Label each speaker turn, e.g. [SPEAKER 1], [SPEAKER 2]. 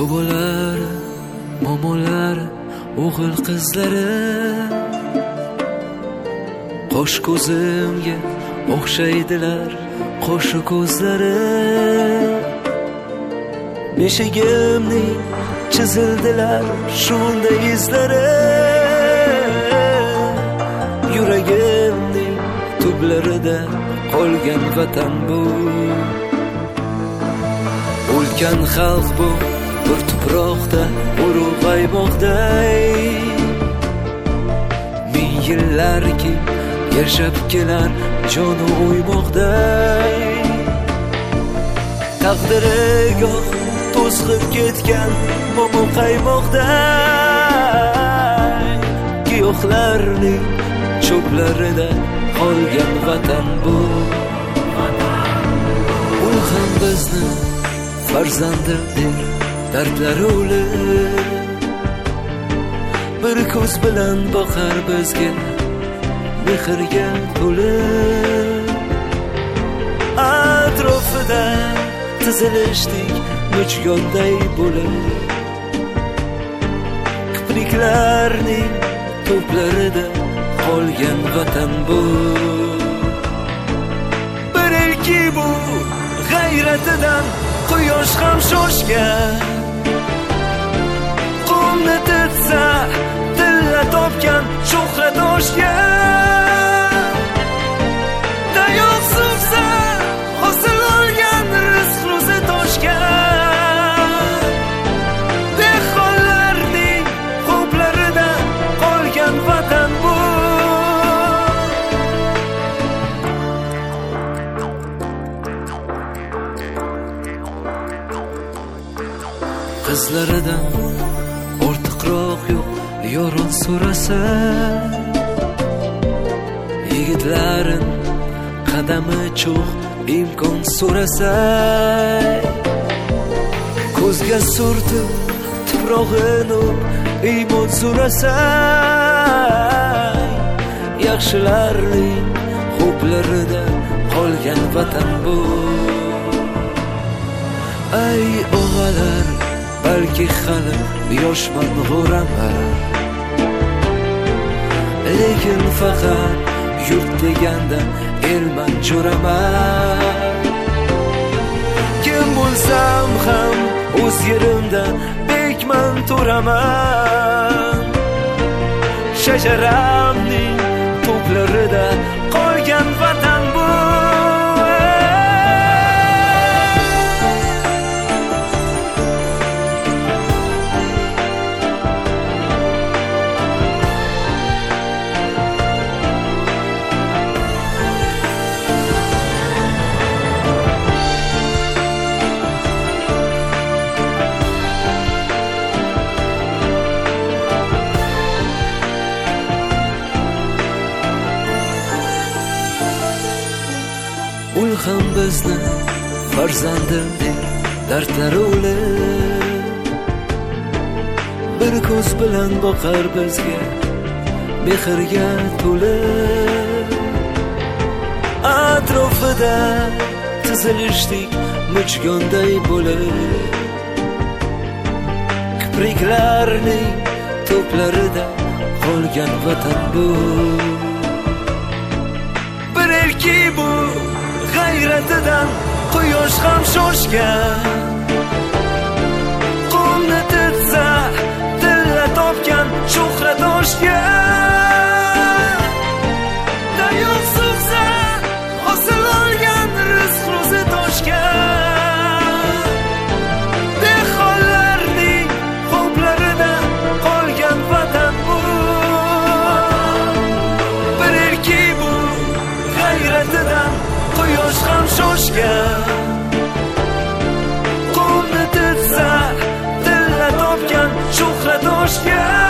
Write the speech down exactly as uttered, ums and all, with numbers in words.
[SPEAKER 1] bobolari, momolari, o'g'il qizlari qo'sh ko'zimga o'xshaydilar qo'shu ko'zlari. Beshigimning chizildilar shunday izlari. Yuragimning tublarida qolgan vatan bu. Ulkan xalq bu bir tuproqda ulug'aymoqday. Ming yillarki yashab kelar joni uymoqday. Taqdiri goh to'zg'ib ketgan momo qaymoqday. Giyohlarning cho'plarida qolgan vatan bu. U ham bizni farzandidir, dardlari o'lir. Bir ko'z bilan boqar bizga mehrga to'lib. Atrofida tizilishdik mujgonday bo'lib. Kipriklarning to'plarida qolgan vatan bu. Bir elki bu g'ayratidan quyosh ham shoshgan. Qumni titsa tilla topgan shuhrat oshgan. Tayoq suvsa hosil olgan rizq ro'zi toshgan. Dehqonlarning xo'plarida qolgan vatan bu. Qizlaridan ortiqroq yo'q yoron so'rasa. Yigitlarin qadami cho'q imkon so'rasa. Ko'zga surtib tuprog'ini iymon so'rasa. Yaxshilarning xo'plarida qolgan vatan bu. Ay o'g'alar, balki hali yoshman g'o'raman. Lekin faqat yurt deganda elman jo'raman. Kim bo'lsam ham o'z yerimda bekman to'raman. Shajaramning to'plarida qolgan vatan bu. Ul ham bizni farzandidir, dardlari o'lir. Bir ko'z bilan boqar bizga mehrga to'lib. Atrofida tizilishdik mujgonday bo'lib. Kipriklarning to'plarida qolgan vatan bu. Bir elki bu g'ayratidan quyosh ham shoshgan. Qumni titsa tilla topgan shuhrat oshgan. Tayoq suvsa hosil olgan rizq ro'zi toshgan. Dehqonlarning xo'plarida qolgan vatan bu. Bir elki bu g'ayratidan quyosh ham shoshgan. Qumni titsa tilla topgan shuhrat oshgan.